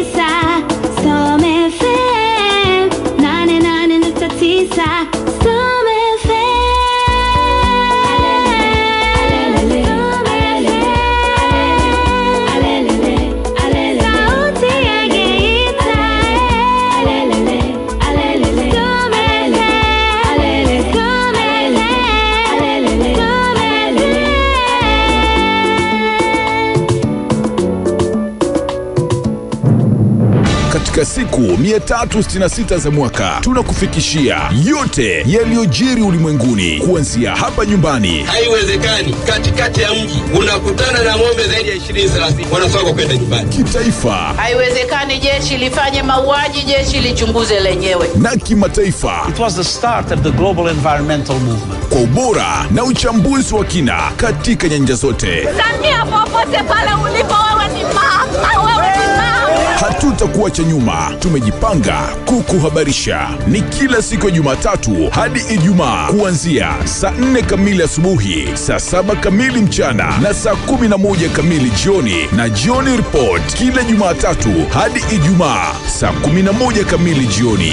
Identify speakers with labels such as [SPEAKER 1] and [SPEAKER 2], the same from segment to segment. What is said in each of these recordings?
[SPEAKER 1] Storm FM 88.9 Storm
[SPEAKER 2] Katika siku 366 za mwaka tunakufikishia yote yaliyojiri ulimwenguni kuanzia hapa nyumbani.
[SPEAKER 3] Haiwezekani katikati ya mji unakutana na ng'ombe zaidi ya 20-30 wanasonga kwenda nyumbani.
[SPEAKER 2] Kitaifa.
[SPEAKER 4] Haiwezekani jeshi lifanye mauaji, jeshi lichunguze lenyewe.
[SPEAKER 2] Na kimataifa.
[SPEAKER 5] It was the start of the global environmental movement.
[SPEAKER 2] Kwa ubora na uchambuzi wa kina katika nyanja zote.
[SPEAKER 1] Samia, popote pale ulipo wewe ni mama, wewe ni mama.
[SPEAKER 2] Hatutakuacha nyuma, tumejipanga kukuhabarisha. Ni kila siku ya Jumatatu hadi Ijumaa kuanzia saa 4 kamili asubuhi, saa 7 kamili mchana na saa 11 kamili jioni, na Jioni Report kila Jumatatu hadi Ijumaa saa 11 kamili jioni.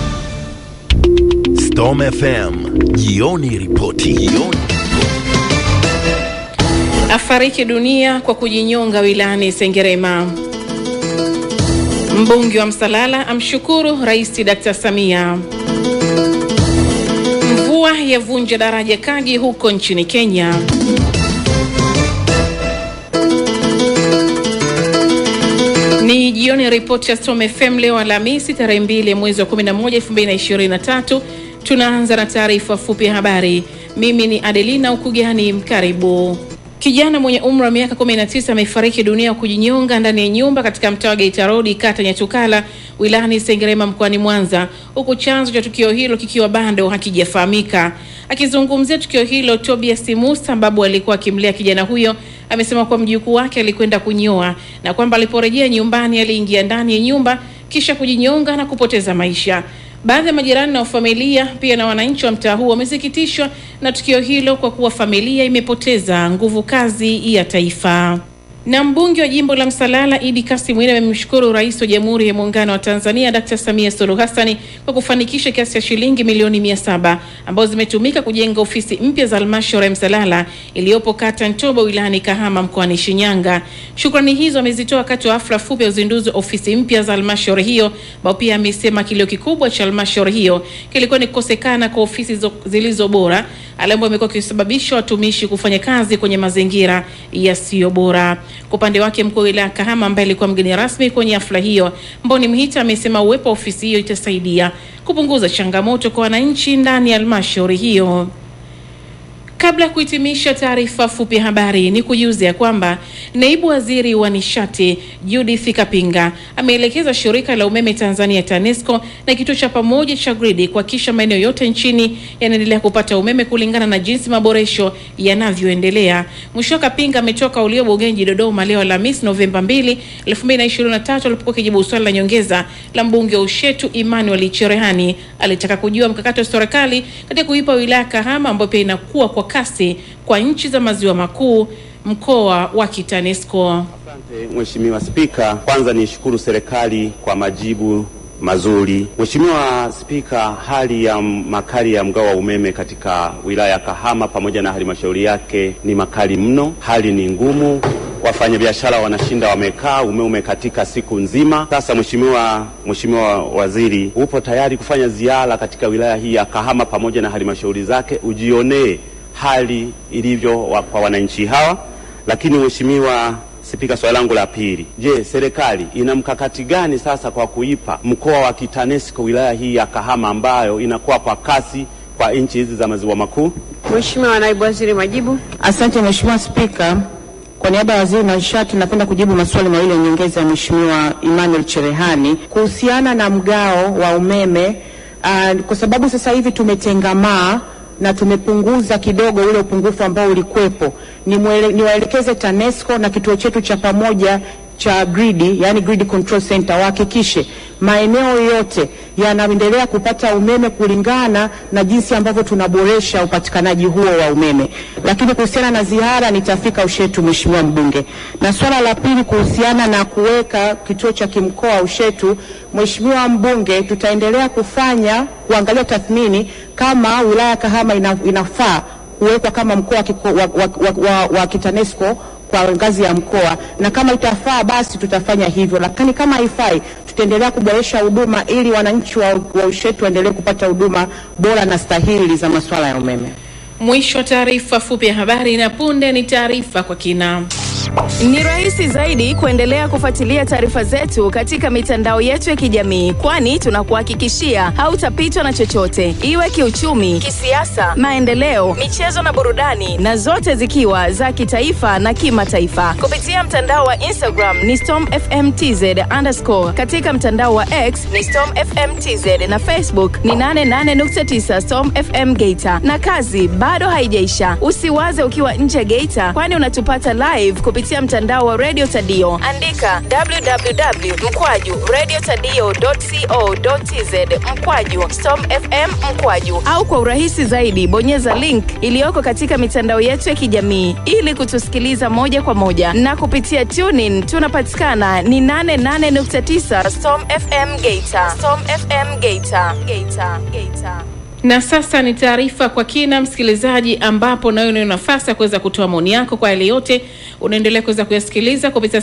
[SPEAKER 6] Storm FM Jioni Report.
[SPEAKER 7] Afariki dunia kwa kujinyonga wilayani Sengerema. Mbunge wa Msalala amshukuru Rais Dr. Samia. Mvua yavunja daraja Kagi huko nchini Kenya. Ni Jioni Report ya Storm FM leo Alhamisi tarehe 2 mwezi wa 11 2023. Tunaanza na taarifa fupi ya habari. Mimi ni Adelina Ukugani, mkaribu. Kijana mwenye umri wa miaka 19 amefariki dunia kujinyonga ndani ya nyumba katika mtaa wa Geita Road, kata Nyatukala, wilayani Sengerema mkoani Mwanza, huku chanzo cha tukio hilo kikiwa bado hakijafahamika. Akizungumzia tukio hilo, Tobias Musa, babu alikuwa akimlea kijana huyo, amesema kwa mjukuu wake alikwenda kunyoa na kwamba aliporejea nyumbani aliingia ndani ya nyumba kisha kujinyonga na kupoteza maisha. Baadhi ya majirani na familia pia na wananchi wa mtaa huo wamesikitishwa na tukio hilo kwa kuwa familia imepoteza nguvu kazi ya taifa. Na mbunge wa jimbo la Msalala Idi Kassim Mwinyi amemshukuru Rais wa Jamhuri ya Muungano wa Tanzania Dr. Samia Suluhu Hassan kwa kufanikisha kiasi cha shilingi milioni 700 ambazo zimetumika kujenga ofisi mpya za halmashauri ya Msalala iliyopo kata Ntobo wilayani Kahama mkoani Shinyanga. Shukrani hizo amezitoa wakati wa hafla fupi ya uzinduzi wa ofisi mpya za halmashauri hiyo, ambao pia amesema kilio kikubwa cha halmashauri hiyo kilikuwa ni kukosekana kwa ofisi zilizo bora, ambapo imekuwa kisababisha watumishi kufanya kazi kwenye mazingira yasiyo bora. Kwa upande wake mkuu wa wilaya Kahama ambaye alikuwa mgeni rasmi kwenye hafla hiyo, Mboni Mhita, amesema uwepo wa ofisi hiyo itasaidia kupunguza changamoto kwa wananchi ndani ya halmashauri hiyo. Kabla kuhitimisha taarifa fupi habari, ni kujuze kwamba naibu waziri wa nishati Judith Kapinga ameelekeza shirika la umeme Tanzania TANESCO na kituo cha pamoja cha gridi kuhakikisha maeneo yote nchini yanaendelea kupata umeme kulingana na jinsi maboresho yanavyoendelea. Mwisho Kapinga ametoka ulio Bugenji Dodoma leo Alhamisi Novemba 2, 2023 alipokuwa kijibu swali la nyongeza la mbunge wa Ushetu Emmanuel Cherehani. Alitaka kujua mkakati wa serikali katika kuipa wilaya Kahama ambayo pia inakuwa kwa kasi kwa nchi za maziwa makuu mkoa wa TANESCO.
[SPEAKER 8] Asante Mheshimiwa Spika, kwanza nishukuru serikali kwa majibu mazuri. Mheshimiwa Spika, hali ya makali ya mgao wa umeme katika wilaya ya Kahama pamoja na halmashauri yake ni makali mno. Hali ni ngumu. Wafanyabiashara wanashinda wamekaa, umeme katika siku nzima. Sasa Mheshimiwa Waziri, upo tayari kufanya ziara katika wilaya hii ya Kahama pamoja na halmashauri zake ujionee hali ilivyo kwa wananchi hawa? Lakini Mheshimiwa Spika, swali langu la pili, je, serikali ina mkakati gani sasa kwa kuipa mkoa wa TANESCO wilaya hii ya Kahama ambayo inakuwa kwa kasi kwa nchi hizi za maziwa makuu?
[SPEAKER 9] Mheshimiwa Naibu Waziri, majibu. Asante Mheshimiwa Spika, kwa niaba ya Waziri wa Nishati napenda kujibu maswali mawili ya nyongeza ya Mheshimiwa Emmanuel Cherehani kuhusiana na mgao wa umeme. Kwa sababu sasa hivi tumetengamaa na tumepunguza kidogo ule upungufu ambao ulikuwepo, niwaelekeze TANESCO na kituo chetu cha pamoja cha gridi, yani grid control center, wahakikishe maeneo yote yanaendelea kupata umeme kulingana na jinsi ambavyo tunaboresha upatikanaji huo wa umeme. Lakini kuhusiana na ziara nitafika Ushetu, Mheshimiwa Mbunge. Na swala la pili kuhusiana na kuweka kituo cha kimkoa Ushetu, Mheshimiwa Mbunge, tutaendelea kuangalia tathmini kama wilaya ya Kahama inafaa kuwekwa kama mkoa wa Kitanesco kwa ngazi ya mkoa, na kama itafaa basi tutafanya hivyo, lakini kama haifai tutaendelea kuboresha huduma ili wananchi wa Ushetu waendelee kupata huduma bora na stahili za masuala ya umeme.
[SPEAKER 7] Mwisho wa taarifa fupi ya habari, na punde ni taarifa kwa kina.
[SPEAKER 1] Ni rahisi zaidi kuendelea kufuatilia taarifa zetu katika mitandao yetu ya kijamii, kwani tunakuhakikishia hautapitwa na chochote, iwe kiuchumi, kisiasa, maendeleo, michezo na burudani, na zote zikiwa za kitaifa na kimataifa. Kupitia mtandao wa Instagram ni stormfmtz_, katika mtandao wa X ni stormfmtz, na Facebook ni 88.9 stormfm Geita. Na kazi bado haijaisha. Usiwaze ukiwa nje ya Geita, kwani unatupata live kupitia mtandao wa Radio Tadio. Andika www.radiotadio.co.tz/Storm FM , au kwa urahisi zaidi bonyeza link iliyoko katika mitandao yetu ya kijamii ili kutusikiliza moja kwa moja. Na kupitia TuneIn tunapatikana ni 88.9 Storm FM Geita. Storm FM Geita.
[SPEAKER 7] Na sasa ni taarifa kwa kina, msikilizaji, ambapo nayo una nafasi ya kuweza kutoa maoni yako kwa yale yote unaendelea kuweza kuyasikiliza kupitia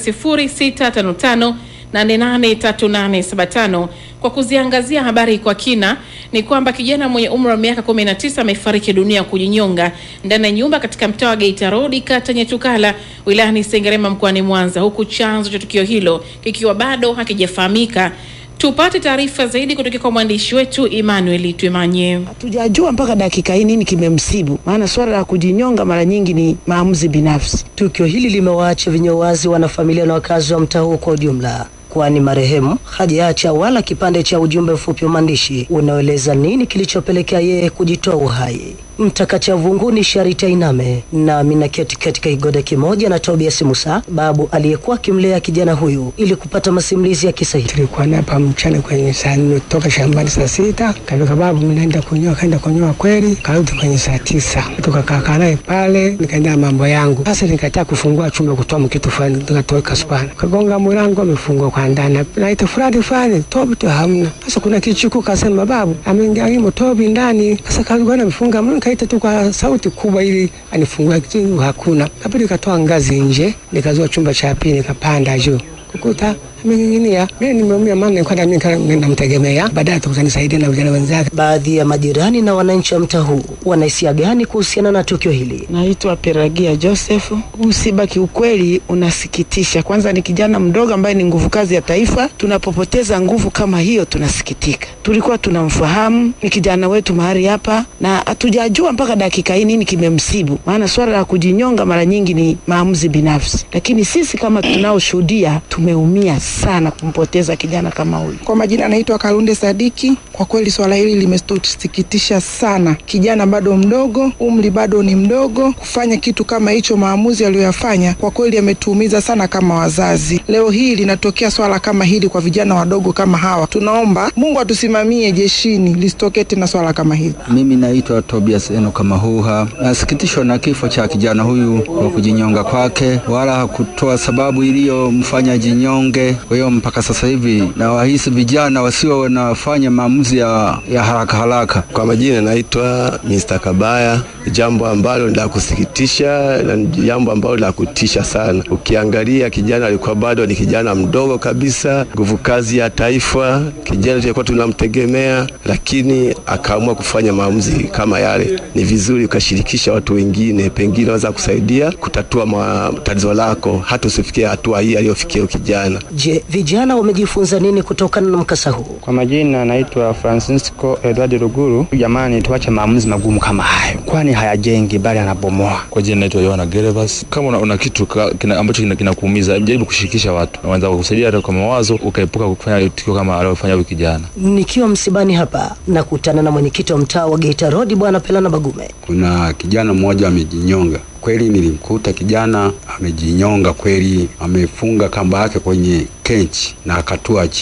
[SPEAKER 7] 0655883875. Kwa kuziangazia habari kwa kina, ni kwamba kijana mwenye umri wa miaka 19 amefariki dunia kujinyonga ndani ya nyumba katika mtaa wa Geita Road, kata Nyetukala, wilayani Sengerema, mkoani Mwanza, huku chanzo cha tukio hilo kikiwa bado hakijafahamika. Tupate taarifa zaidi kutoka kwa mwandishi wetu Emmanuel Twemanye.
[SPEAKER 10] Hatujajua mpaka dakika hii nini kimemsibu, maana swala la kujinyonga mara nyingi ni maamuzi binafsi.
[SPEAKER 11] Tukio hili limewaacha vinyowazi wanafamilia na wakazi wa mtaa huo kwa ujumla, kwani marehemu hajaacha wala kipande cha ujumbe mfupi wa maandishi unaoeleza nini kilichopelekea yeye kujitoa uhai. Mtakacha Vunguni Sharita Iname na Amina keti katika kigoda kimoja na Tobias Musa, babu aliyekuwa kimlea kijana huyu, ili kupata masimulizi ya kisa hili.
[SPEAKER 12] Tulikuwa hapa mchana kwenye saa 4 kutoka shambani saa 6, katoka babu mnaenda kunyoa, kaenda kunyoa kweli, karudi kwenye saa 9. Tukakaa naye pale, nikaenda mambo yangu. Sasa nikataka kufungua chumba kutoa kitu fulani, nikatoka spana. Kagonga mlango umefungwa kwa ndani. Naita fulani, tobi tu hamna. Sasa kuna kichuku kasema babu ameingia tobi ndani. Sasa kalikuwa amefunga mlango, kaita tu kwa sauti kubwa ili anifungue, kitu hakuna. Kabidi katoa ngazi nje, nikazoa chumba cha pili, nikapanda juu. Kukuta ameng'ing'inia. Mimi nimeumia, maana nilikuwa namtegemea, baadaye tukanisaidia na vijana wenzake.
[SPEAKER 11] Baadhi ya majirani na wananchi wa mtaa huu wanahisia gani kuhusiana na tukio hili?
[SPEAKER 10] Naitwa Peragia Joseph. Msiba kiukweli unasikitisha. Kwanza ni kijana mdogo ambaye ni nguvu kazi ya taifa. Tunapopoteza nguvu kama hiyo tunasikitika. Tulikuwa tunamfahamu, ni kijana wetu mahali hapa, na hatujajua mpaka dakika hii nini kimemsibu, maana swala la kujinyonga mara nyingi ni maamuzi binafsi. Lakini sisi kama tunaoshuhudia tumeumia sana kumpoteza kijana kama huyu.
[SPEAKER 13] Kwa majina anaitwa Kalunde Sadiki. Kwa kweli swala hili limetusikitisha sana. Kijana bado mdogo, umri bado ni mdogo, kufanya kitu kama hicho, maamuzi aliyoyafanya kwa kweli yametuumiza sana kama wazazi. Leo hii linatokea swala kama hili kwa vijana wadogo kama hawa. Tunaomba Mungu atusimamie jeshini lisitokee tena swala kama hili.
[SPEAKER 14] Mimi naitwa Tobias Enoka Mahuha. Nasikitishwa na kifo cha kijana huyu kwa kujinyonga kwake, wala hakutoa sababu iliyomfanya jinyonge. Kwa hiyo mpaka sasa hivi na wahisi vijana wasio wanafanya maamuzi ya haraka.
[SPEAKER 15] Kwa majina naitwa Mr. Kabaya. Jambo ambalo la kusikitisha na jambo ambalo la kutisha sana. Ukiangalia kijana alikuwa bado ni kijana mdogo kabisa, nguvu kazi ya taifa, kijana tulikuwa tunamtegemea, lakini akaamua kufanya maamuzi kama yale. Ni vizuri ukashirikisha watu wengine, pengine waweza kusaidia kutatua matatizo lako, hata usifikie hatua hii aliyofikia kijana.
[SPEAKER 11] Je, vijana wamejifunza nini kutokana na mkasa huu?
[SPEAKER 16] Kwa majina naitwa Francisco Edward Ruguru. Jamani, tuache maamuzi magumu kama hayo, kwani hayajengi bali yanabomoa.
[SPEAKER 17] Kwa jina naitwa Yohana Gervas. Kama una kitu ambacho kinakuumiza, jaribu kushirikisha watu na wenzako kusaidia kwa mawazo, ukaepuka kufanya tukio kama aliyofanya huyu kijana.
[SPEAKER 11] Nikiwa msibani hapa nakutana na mwenyekiti wa mtaa wa Geita Road, Bwana Pelana Bagume.
[SPEAKER 18] Kuna kijana mmoja amejinyonga. Kweli nilimkuta kijana amejinyonga kweli, amefunga kamba yake kwenye kenchi na akatua chini.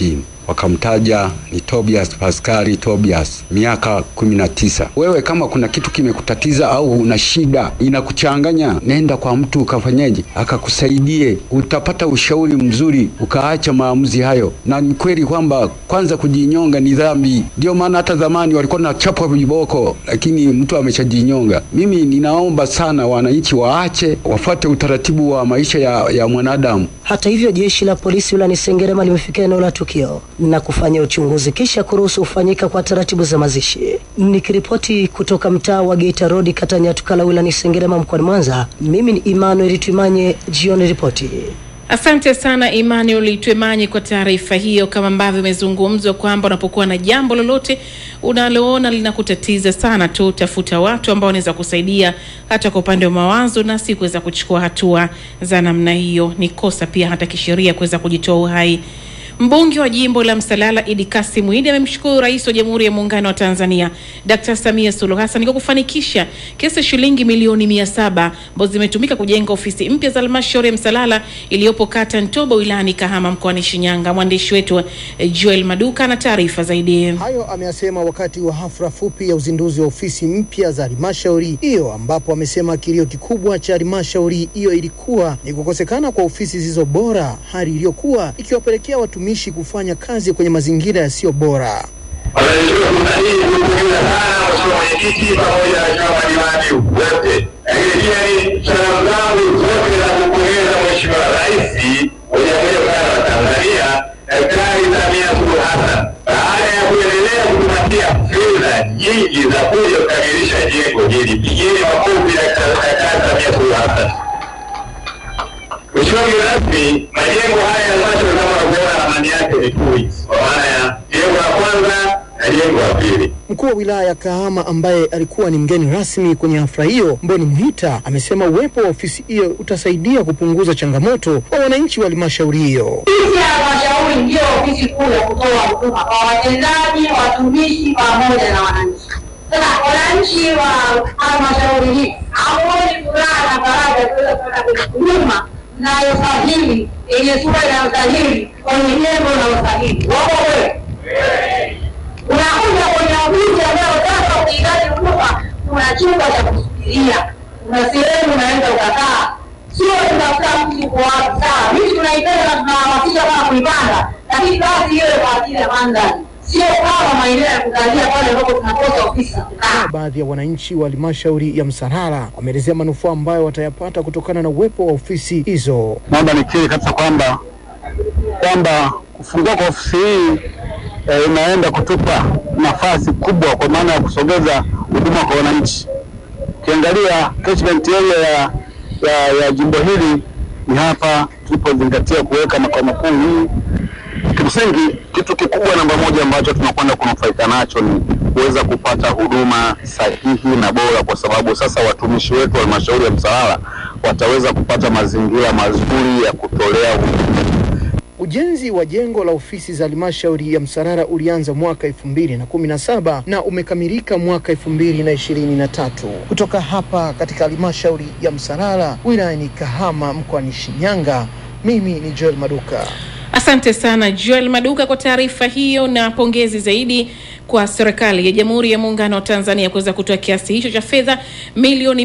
[SPEAKER 18] wakamtaja ni Tobias Pascali Tobias, miaka 19. Wewe kama kuna kitu kimekutatiza au una shida inakuchanganya, nenda kwa mtu ukafanyaje, akakusaidie, utapata ushauri mzuri, ukaacha maamuzi hayo. Na ni kweli kwamba kwanza kujinyonga ni dhambi, ndio maana hata zamani walikuwa na chapwa viboko, lakini mtu ameshajinyonga. Mimi ninaomba sana wananchi waache, wafuate utaratibu wa maisha ya mwanadamu.
[SPEAKER 11] Hata hivyo, jeshi la polisi wilayani Sengerema limefika eneo la tukio na kufanya uchunguzi kisha kuruhusu kufanyika kwa taratibu za mazishi. Nikiripoti kutoka mtaa wa Geita Road, kata Nyatukala, wilayani Sengerema, mkoani Mwanza, mimi ni Emmanuel Twimanye, jioni ripoti.
[SPEAKER 7] Asante sana Emmanuel Twemanye kwa taarifa hiyo. Kama ambavyo imezungumzwa kwamba unapokuwa na jambo lolote unaloona linakutatiza sana tu, tafuta watu ambao wanaweza kusaidia hata kwa upande wa mawazo, na si kuweza kuchukua hatua za namna hiyo. Ni kosa pia hata kisheria kuweza kujitoa uhai. Mbunge wa jimbo la Msalala Idi Kasim Idi amemshukuru Rais wa Jamhuri ya Muungano wa Tanzania Dr. Samia Suluhu Hassan kwa kufanikisha kiasi shilingi milioni 700 ambazo zimetumika kujenga ofisi mpya za halmashauri ya Msalala iliyopo kata Ntobo wilayani Kahama mkoani Shinyanga. Mwandishi wetu Joel Maduka na taarifa zaidi.
[SPEAKER 19] Hayo ameyasema wakati wa hafla fupi ya uzinduzi wa ofisi mpya za halmashauri hiyo, ambapo amesema kilio kikubwa cha halmashauri hiyo ilikuwa ni kukosekana kwa ofisi zilizo bora, hali iliyokuwa ikiwapelekea watumishi kufanya kazi kwenye mazingira yasiyo bora.
[SPEAKER 20] Nyingi za kuja kukamilisha jengo hili. Pigeni makofi Daktari Samia Suluhu Hassan. Mheshimiwa rasmi, majengo haya ya halmashauri kama unavyoona ramani yake ni 2 weeks. Kwa maana ya jengo la kwanza na jengo la pili.
[SPEAKER 19] Mkuu wa wilaya ya Kahama ambaye alikuwa ni mgeni rasmi kwenye hafla hiyo, Mboni Mhita, amesema uwepo wa ofisi hiyo utasaidia kupunguza changamoto kwa wananchi wa halmashauri hiyo.
[SPEAKER 21] Ofisi ya halmashauri ndio ofisi kuu ya kutoa huduma kwa watendaji, watumishi pamoja na wananchi. Sasa wananchi wa halmashauri hii hawawezi kulala na faraja kuweza kupata huduma inayostahili, yenye sura inayostahili, kwenye jengo linalostahili. Wako wewe? Unakuja kwenye ofisi ambayo sasa ukihitaji huduma, kuna chumba cha kusubiria, kuna sehemu unaenda ukakaa. Sio tunafuta mtu kwa wapi. Sawa, mimi tunaipenda na tunawasisha kama kuipanda, lakini kazi hiyo kwa ajili ya mandhari, sio kama maeneo ya kukalia pale ambapo tunakosa ofisi.
[SPEAKER 19] Baadhi ya wananchi wa halmashauri ya Msalala wameelezea manufaa ambayo watayapata kutokana na uwepo wa ofisi hizo.
[SPEAKER 22] Naomba nikiri kabisa kwamba kufungua kwa ofisi hii inaenda kutupa nafasi kubwa kwa maana ya kusogeza huduma kwa wananchi. Ukiangalia catchment area ya jimbo hili ni hapa tulipozingatia kuweka makao makuu hii. Kimsingi kitu kikubwa namba moja ambacho tunakwenda kunufaika nacho ni kuweza kupata huduma sahihi na bora, kwa sababu sasa watumishi wetu wa halmashauri ya Msalala wataweza kupata mazingira mazuri ya kutolea huduma.
[SPEAKER 19] Ujenzi wa jengo la ofisi za halmashauri ya Msalala ulianza mwaka 2017 na umekamilika mwaka 2023. Kutoka hapa katika halmashauri ya Msalala wilayani Kahama mkoani Shinyanga, mimi ni Joel Maduka.
[SPEAKER 7] Asante sana Joel Maduka kwa taarifa hiyo, na pongezi zaidi kwa serikali ya Jamhuri ya Muungano wa Tanzania kuweza kutoa kiasi hicho cha fedha milioni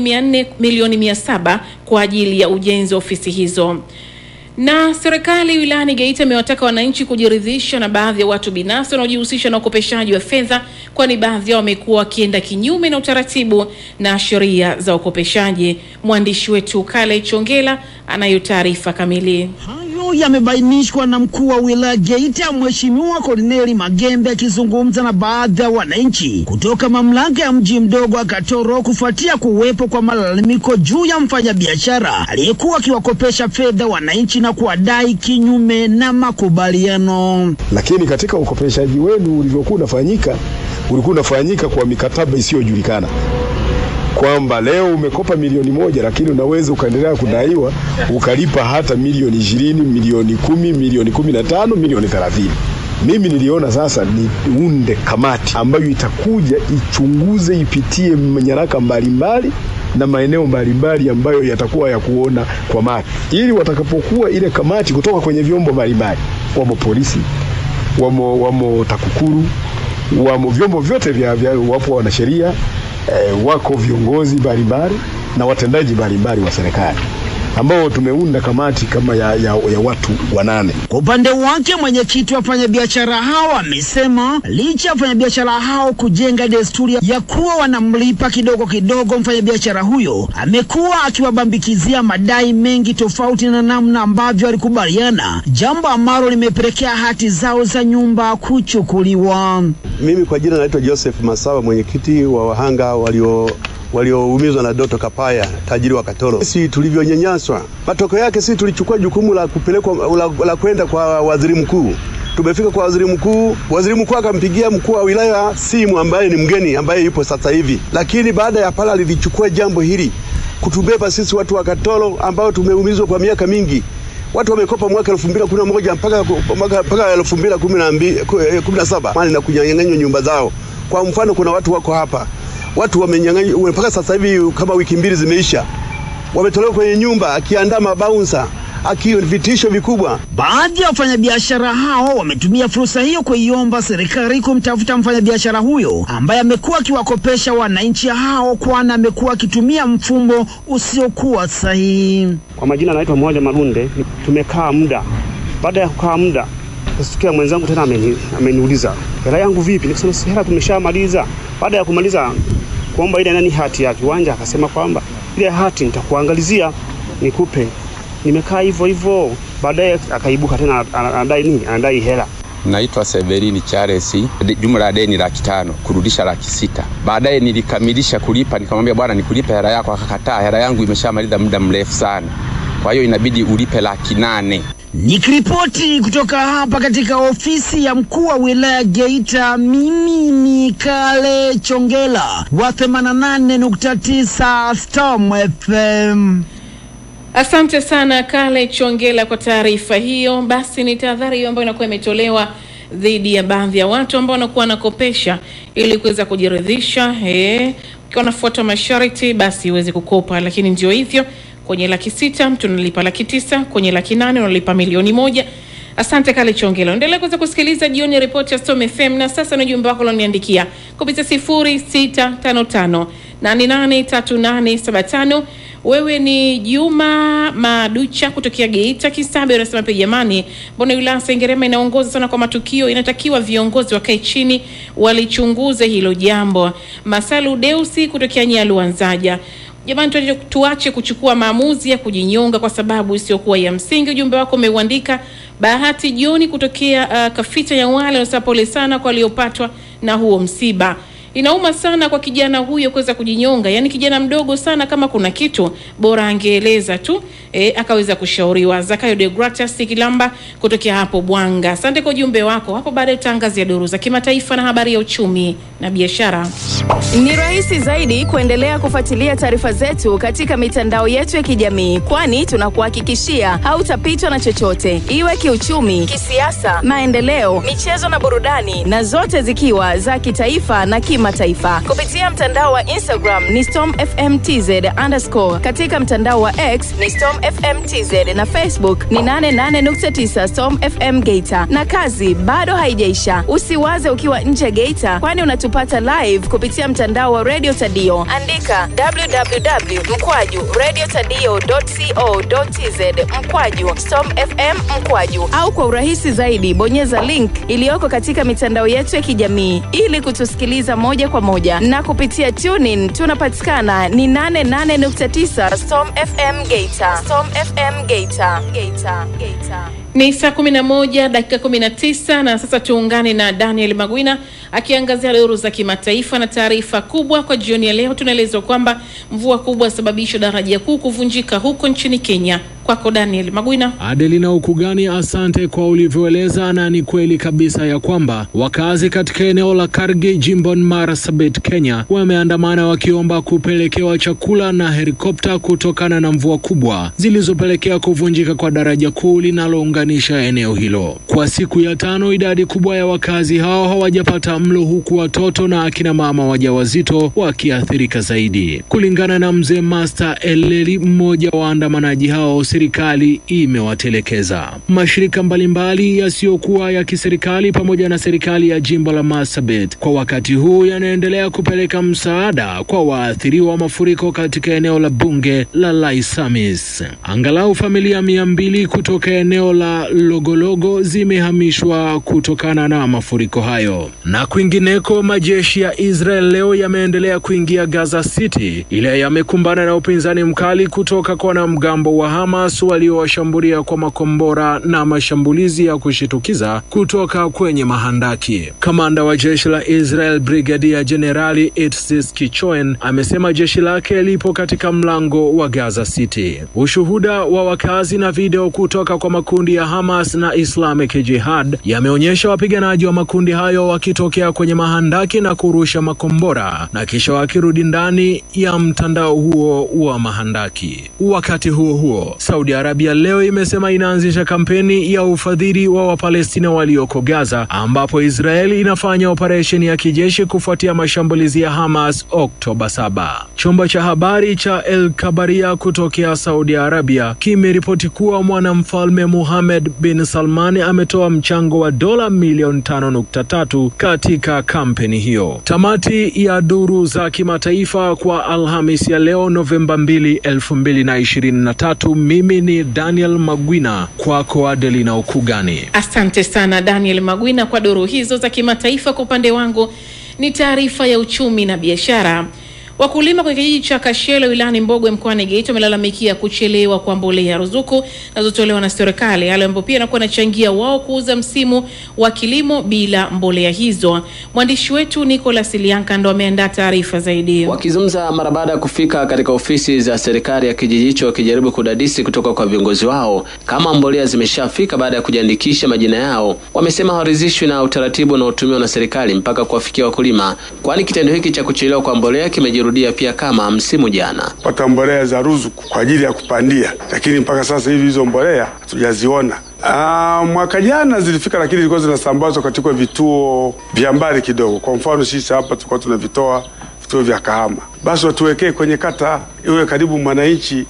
[SPEAKER 7] 700 kwa ajili ya ujenzi wa ofisi hizo. Na serikali wilayani Geita imewataka wananchi kujiridhisha na baadhi ya watu binafsi wanaojihusisha na ukopeshaji wa fedha, kwani baadhi yao wamekuwa wakienda kinyume na utaratibu na sheria za ukopeshaji. Mwandishi wetu Kale Chongela anayo taarifa kamili.
[SPEAKER 23] Hayo yamebainishwa na mkuu wa wilaya Geita Mheshimiwa Corneli Magembe akizungumza na baadhi ya wananchi kutoka mamlaka ya mji mdogo wa Katoro kufuatia kuwepo kwa malalamiko juu ya mfanyabiashara aliyekuwa akiwakopesha fedha wananchi na kuwadai kinyume na makubaliano.
[SPEAKER 24] Lakini katika ukopeshaji wenu ulivyokuwa unafanyika kwa mikataba isiyojulikana, kwamba leo umekopa milioni 1 lakini unaweza ukaendelea kudaiwa ukalipa hata milioni 20, milioni 10, milioni 15, milioni 30. Mimi niliona sasa niunde kamati ambayo itakuja ichunguze, ipitie nyaraka mbalimbali na maeneo mbalimbali ambayo yatakuwa ya kuona kwa macho, ili watakapokuwa ile kamati kutoka kwenye vyombo mbalimbali, kwa polisi, wamo TAKUKURU, wamo vyombo vyote vya wapo wanasheria, wako viongozi mbalimbali na watendaji mbalimbali wa serikali ambao tumeunda kamati kama ya watu 8.
[SPEAKER 23] Kwa upande wake mwenyekiti wa wafanyabiashara hao amesema licha ya wafanyabiashara hao kujenga desturi ya kuwa wanamlipa kidogo kidogo, mfanyabiashara huyo amekuwa akiwabambikizia madai mengi tofauti na namna ambavyo alikubaliana, jambo ambalo limepelekea hati zao za nyumba kuchukuliwa.
[SPEAKER 15] Mimi kwa jina naitwa Joseph Masawa, mwenyekiti wa wahanga walioumizwa na Doto Kapaya, tajiri wa Katoro. Sisi tulivyonyanyaswa, matokeo yake sisi tulichukua jukumu la kupelekwa la kwenda kwa waziri mkuu. Tumefika kwa waziri mkuu akampigia mkuu wa wilaya simu ambaye ni mgeni ambaye yupo sasa hivi. Lakini baada ya pala alilichukua jambo hili kutubeba sisi watu wa Katoro ambao tumeumizwa kwa miaka mingi. Watu wamekopa mwaka 2011 mpaka 2017 mali na kunyang'anywa nyumba zao. Kwa mfano kuna watu wako hapa, watu wamenyang'anywa mpaka sasa hivi kama wiki 2 zimeisha. Wametolewa kwenye nyumba akiandaa mabaunsa, vitisho vikubwa.
[SPEAKER 23] Baadhi ya wafanyabiashara hao wametumia fursa hiyo kuiomba serikali kumtafuta mfanyabiashara huyo ambaye amekuwa akiwakopesha wananchi hao, kwani amekuwa akitumia mfumo usiokuwa sahihi.
[SPEAKER 2] Kwa majina naitwa Mmoja Marunde. Tumekaa muda. Baada ya kukaa muda, nasikia mwenzangu tena ameniuliza, "Hela yangu vipi?" Nikasema hela tumeshamaliza. Baada ya kumaliza kuomba ile nani hati ya kiwanja, akasema kwamba ile hati nitakuangalizia nikupe. Nimekaa hivyo. Baadaye akaibuka tena anadai hela.
[SPEAKER 3] Naitwa Severini Charles, jumla ya deni 500 kurudisha 600. Baadaye nilikamilisha kulipa, nikamwambia bwana nikulipe hela yako, akakataa. Hela yangu imeshamaliza muda mrefu sana, kwa hiyo inabidi ulipe 800.
[SPEAKER 23] Nikiripoti kutoka hapa katika ofisi ya mkuu wa wilaya Geita, mimi ni Kale Chongela wa 88.9 Storm FM.
[SPEAKER 7] Asante sana Kale Chongela kwa taarifa hiyo. Basi ni tahadhari hiyo ambayo inakuwa imetolewa dhidi ya baadhi ya watu ambao wanakuwa wanakopesha ili kuweza kujiridhisha ukiwa unafuata masharti basi uweze kukopa, lakini ndio hivyo, kwenye 600 mtu analipa 900, kwenye 800 unalipa 1,000,000. Asante Kale Chongela. Endelea kuweza kusikiliza jioni report ya Storm FM, na sasa ni jumbe wako ulioniandikia kupitia 0655 883875. Wewe ni Juma Maducha kutokea Geita Kisabe, unasema pia jamani, mbona wilaya Sengerema inaongoza sana kwa matukio, inatakiwa viongozi wakae chini walichunguze hilo jambo. Masalu Deusi kutokea Nyaluanzaja, jamani tuache kuchukua maamuzi ya kujinyonga kwa sababu isiyokuwa ya msingi. Ujumbe wako umeuandika. Bahati Joni kutokea Kafita ya wale, unasema pole sana kwa waliopatwa na huo msiba. Inauma sana kwa kijana huyo kuweza kujinyonga, yani kijana mdogo sana, kama kuna kitu bora angeeleza tu akaweza kushauriwa. Zakayo de Gratis Kilamba kutokea hapo Bwanga, asante kwa ujumbe wako. Hapo baadaye tutaangazia duru za kimataifa na habari ya uchumi na biashara.
[SPEAKER 1] Ni rahisi zaidi kuendelea kufuatilia taarifa zetu katika mitandao yetu ya kijamii, kwani tunakuhakikishia hautapitwa na chochote, iwe kiuchumi, kisiasa, maendeleo, michezo na burudani, na zote zikiwa za kitaifa na kimataifa. Kupitia mtandao wa Instagram ni StormFMTZ_, katika mtandao wa X ni StormFMTZ, na Facebook ni 88.9 Storm FM Geita. Na kazi bado haijaisha. Usiwaze ukiwa nje Geita, kwani unatupata live kupitia mtandao wa Radio Tadio. Andika www.radiotadio.co.tz/Storm FM au kwa urahisi zaidi bonyeza link iliyoko katika mitandao yetu ya kijamii ili kutusikiliza moja kwa moja. Na kupitia TuneIn tunapatikana ni 88.9 Storm FM Geita. Storm FM Geita.
[SPEAKER 7] Ni saa 11 dakika 19, na sasa tuungane na Daniel Magwina akiangazia duru za kimataifa na taarifa kubwa kwa jioni ya leo. Tunaelezwa kwamba mvua kubwa sababisha daraja kuu kuvunjika huko nchini Kenya. Kwako Daniel Magwina.
[SPEAKER 4] Adelina Ukugani, asante kwa ulivyoeleza, na ni kweli kabisa ya kwamba wakazi katika eneo la Kargi jimboni Marsabit Kenya wameandamana wakiomba kupelekewa chakula na helikopta kutokana na mvua kubwa zilizopelekea kuvunjika kwa daraja kuu linalounganisha eneo hilo. Kwa siku ya 5 idadi kubwa ya wakazi hao hawajapata mlo, huku watoto na akina mama wajawazito wakiathirika zaidi. Kulingana na mzee Master Eleli, mmoja wa waandamanaji hao serikali imewatelekeza. Mashirika mbalimbali yasiyokuwa ya kiserikali pamoja na serikali ya jimbo la Marsabit kwa wakati huu yanaendelea kupeleka msaada kwa waathiriwa wa mafuriko katika eneo la bunge la Laisamis. Angalau familia 200 kutoka eneo la Logologo zimehamishwa kutokana na mafuriko hayo. Na kwingineko, majeshi ya Israel leo yameendelea kuingia Gaza City, ile yamekumbana na upinzani mkali kutoka kwa wanamgambo wa Hamas waliowashambulia kwa makombora na mashambulizi ya kushitukiza kutoka kwenye mahandaki. Kamanda wa jeshi la Israel Brigadier Generali Itzis Kichoen amesema jeshi lake lipo katika mlango wa Gaza City. Ushuhuda wa wakazi na video kutoka kwa makundi ya Hamas na Islamic Jihad yameonyesha wapiganaji wa makundi hayo wakitokea kwenye mahandaki na kurusha makombora na kisha wakirudi ndani ya mtandao huo wa mahandaki. Wakati huo huo, Saudi Arabia leo imesema inaanzisha kampeni ya ufadhili wa Wapalestina walioko Gaza, ambapo Israeli inafanya operesheni ya kijeshi kufuatia mashambulizi ya Hamas Oktoba 7. Chombo cha habari cha El Kabaria kutokea Saudi Arabia kimeripoti kuwa mwanamfalme Mohammed bin Salman ametoa mchango wa dola milioni 5.3 katika kampeni hiyo. Tamati ya duru za kimataifa kwa Alhamisi ya leo Novemba 2, 2023. Mimi ni Daniel Magwina, kwako Adelina Ukugani.
[SPEAKER 7] Asante sana Daniel Magwina kwa duru hizo za kimataifa. Kwa upande wangu ni taarifa ya uchumi na biashara. Wakulima kwenye kijiji cha Kashelo wilayani Mbogwe mkoani Geita wamelalamikia kuchelewa kwa mbolea ruzuku zinazotolewa na serikali, hali ambayo pia inakuwa inachangia wao kuuza msimu wa kilimo bila mbolea hizo. Mwandishi wetu Nicholas Lianka ndo ameandaa taarifa zaidi.
[SPEAKER 5] Wakizungumza mara baada ya kufika katika ofisi za serikali ya kijiji hicho wakijaribu kudadisi kutoka kwa viongozi wao kama mbolea zimeshafika baada ya kujiandikisha majina yao, wamesema hawaridhishwi na utaratibu unaotumiwa na serikali mpaka kuwafikia wakulima, kwani kitendo hiki cha kuchelewa kwa mbolea kimejirudia pia kama msimu jana.
[SPEAKER 6] Pata mbolea za ruzuku kwa ajili ya kupandia, lakini mpaka sasa hivi hizo mbolea hatujaziona. Mwaka jana zilifika, lakini zilikuwa zinasambazwa katika vituo vya mbali kidogo. Kwa mfano sisi hapa tulikuwa tunavitoa vituo vya Kahama. Basi watuwekee kwenye kata iwe karibu mwananchi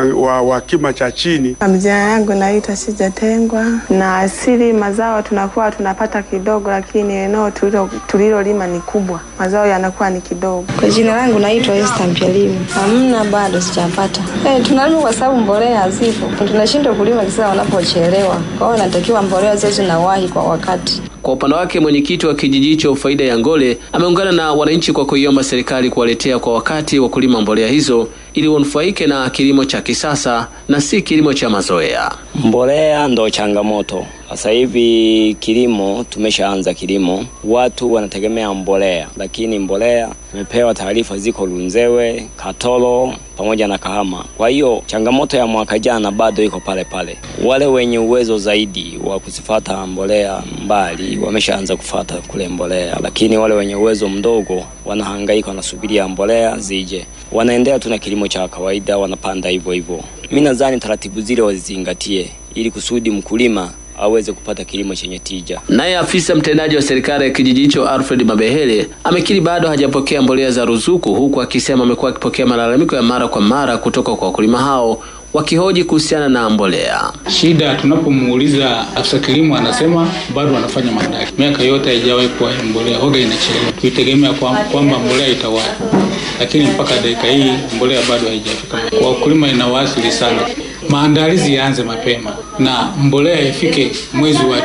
[SPEAKER 6] wa kima cha chini.
[SPEAKER 8] Majina yangu naitwa Sijatengwa, na asili mazao tunakuwa tunapata kidogo, lakini eneo tulilolima ni kubwa, mazao yanakuwa ni kidogo.
[SPEAKER 9] Kwa jina langu naitwa Esther Mpialimu. Hamna, bado sijapata. Tunalima kwa sababu mbolea hazipo. Tunashindwa kulima kisa wanapochelewa. Kwa hiyo natakiwa mbolea zote zinawahi kwa wakati.
[SPEAKER 5] Kwa upande wake mwenyekiti wa kijiji hicho Faida ya Ngole ameungana na wananchi kwa kuiomba serikali kuwaletea kwa wakati wakulima mbolea hizo ili wanufaike na kilimo cha kisasa na si kilimo cha mazoea.
[SPEAKER 25] Mbolea ndo changamoto. Sasa hivi kilimo, tumeshaanza kilimo, watu wanategemea mbolea, lakini mbolea tumepewa taarifa ziko Runzewe, Katoro pamoja na Kahama. Kwa hiyo changamoto ya mwaka jana bado iko pale pale. Wale wenye uwezo zaidi wa kuzifuata mbolea mbali wameshaanza kufuata kule mbolea, lakini wale wenye uwezo mdogo wanahangaika, wanasubiria mbolea zije. Wanaendelea tu na kilimo cha kawaida, wanapanda hivyo hivyo. Mimi nadhani taratibu zile wazizingatie ili kusudi mkulima aweze kupata kilimo chenye tija.
[SPEAKER 5] Naye afisa mtendaji wa serikali ya kijiji hicho Alfred Mabehele amekiri bado hajapokea mbolea za ruzuku, huku akisema amekuwa akipokea malalamiko ya mara kwa mara kutoka kwa wakulima hao wakihoji kuhusiana na mbolea.
[SPEAKER 26] Shida tunapomuuliza afisa kilimo anasema bado wanafanya maandalizi. Miaka yote haijawahi kuwa mbolea, hoga inachelewa. Tuitegemea kwamba mbolea itawahi, lakini mpaka dakika hii mbolea bado haijafika. Kwa wakulima inawasili sana. Maandalizi yaanze mapema na mbolea ifike mwezi wa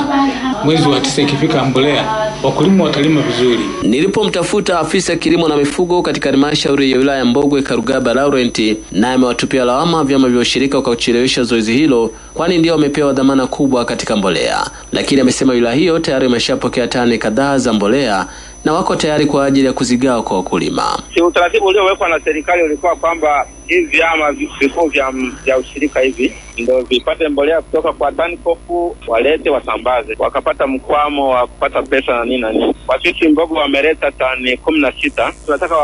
[SPEAKER 26] 9. Mwezi wa 9 ikifika mbolea, wakulima watalima vizuri.
[SPEAKER 5] Nilipomtafuta afisa kilimo na mifugo katika halmashauri ya wilaya Mbogwe Karugaba Laurent, naye amewatupia lawama vyama vya ushirika kwa kuchelewesha zoezi hilo, kwani ndio wamepewa dhamana kubwa katika mbolea. Lakini amesema wilaya hiyo tayari imeshapokea tani kadhaa za mbolea na wako tayari kwa ajili ya kuzigawa kwa wakulima.
[SPEAKER 27] Utaratibu uliowekwa na serikali ulikuwa kwamba hivi vyama vikuu vya ushirika hivi ndio vipate mbolea kutoka kwa Tankofu, walete wasambaze, wakapata mkwamo wa kupata pesa na nini. Kwa sisi Mbogwe wameleta tani 16, tunataka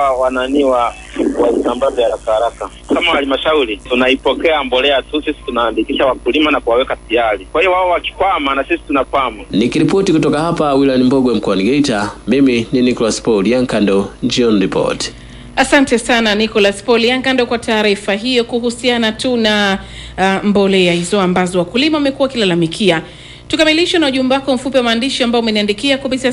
[SPEAKER 27] wa wasambaze haraka. Kama halmashauri tunaipokea mbolea tu, sisi tunaandikisha wakulima na kuwaweka tayari. Kwa hiyo wao wakikwama na sisi tunakwama.
[SPEAKER 5] Nikiripoti kutoka hapa wilayani Mbogwe mkoani Geita, mimi ni Nicholas Paul Yankando, Jion Report.
[SPEAKER 7] Asante sana Nicholas Paul Yangando kwa taarifa hiyo kuhusiana tu na mbolea hizo ambazo wakulima wamekuwa kilalamikia. Tukamilisha na ujumbe wako mfupi wa maandishi ambao umeniandikia kupitia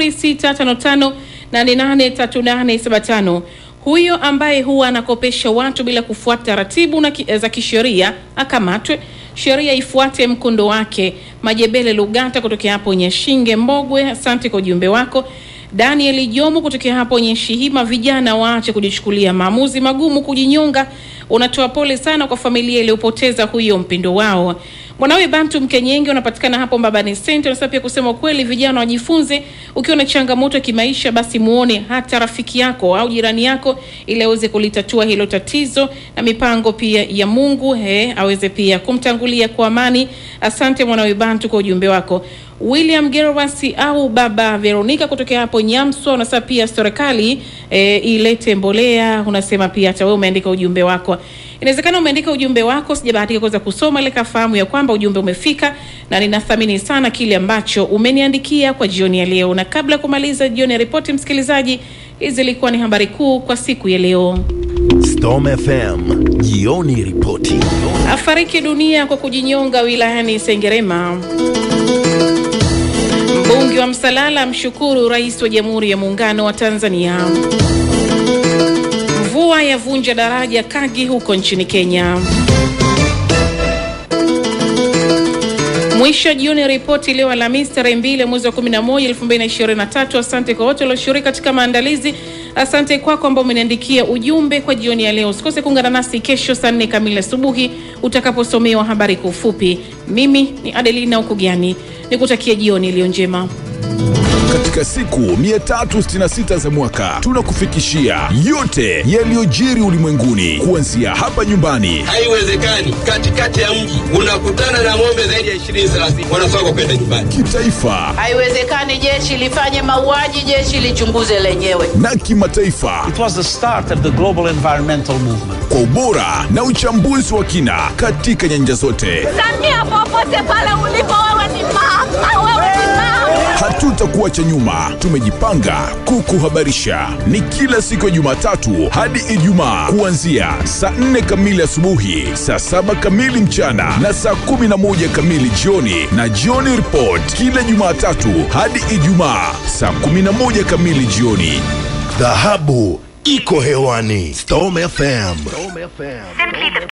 [SPEAKER 7] 0655883875. Huyo ambaye huwa anakopesha watu bila kufuata taratibu za kisheria akamatwe, sheria ifuate mkondo wake. Majebele Lugata kutokea hapo Nyeshinge Mbogwe, asante kwa ujumbe wako. Daniel Jomo kutokea hapo Nyeshihima, vijana waache kujichukulia maamuzi magumu kujinyonga. Unatoa pole sana kwa familia iliyopoteza huyo mpendo wao. Mwanawe Bantu Mkenyenge unapatikana hapo Mbabani Center, unasema pia kusema kweli vijana wajifunze, ukiwa na changamoto kimaisha basi muone hata rafiki yako au jirani yako ili aweze kulitatua hilo tatizo, na mipango pia ya Mungu aweze pia kumtangulia kwa amani. Asante mwanawe Bantu kwa ujumbe wako. William Gerwasi au Baba Veronica kutokea hapo Nyamswa, unasema pia serikali ilete mbolea. Unasema pia hata wewe umeandika ujumbe wako. Inawezekana umeandika ujumbe wako sijabahatika kuweza kusoma, ile kafahamu ya kwamba ujumbe umefika, na ninathamini sana kile ambacho umeniandikia kwa jioni ya leo. Na kabla kumaliza jioni ya ripoti, msikilizaji, hizi zilikuwa ni habari kuu kwa siku ya leo.
[SPEAKER 10] Storm FM jioni ripoti.
[SPEAKER 7] Afariki dunia kwa kujinyonga wilayani Sengerema. Mbunge wa Msalala mshukuru Rais wa Jamhuri ya Muungano wa Tanzania. Mvua yavunja daraja Kagi huko nchini Kenya. Mwisho jioni ripoti leo Alhamisi tarehe 2 mwezi wa 11 2023. Asante kwa wote walioshiriki katika maandalizi. Asante kwako ambao umeniandikia ujumbe kwa jioni ya leo. Usikose kuungana nasi kesho saa 4 kamili asubuhi utakaposomewa habari kwa ufupi. Mimi ni Adelina Ukugiani. Nikutakia jioni iliyo njema.
[SPEAKER 12] Katika siku 366 za mwaka tunakufikishia yote yaliyojiri ulimwenguni kuanzia hapa nyumbani.
[SPEAKER 13] Haiwezekani katikati ya mji unakutana na ng'ombe zaidi ya 20-30 wanasonga kwenda nyumbani.
[SPEAKER 12] Kitaifa.
[SPEAKER 14] Haiwezekani jeshi lifanye mauaji, jeshi lichunguze lenyewe.
[SPEAKER 12] Na kimataifa.
[SPEAKER 16] It was the start of the global environmental movement.
[SPEAKER 12] Kwa ubora na uchambuzi wa kina katika nyanja zote.
[SPEAKER 14] Samia, popote pale ulipo wewe ni mama, wewe ni mama.
[SPEAKER 12] Hatutakuacha nyuma, tumejipanga kukuhabarisha. Ni kila siku ya Jumatatu hadi Ijumaa kuanzia saa 4 kamili asubuhi, saa 7 kamili mchana na saa 11 kamili jioni, na jioni report kila Jumatatu hadi Ijumaa saa 11 kamili jioni.
[SPEAKER 10] Dhahabu iko hewani. Storm FM.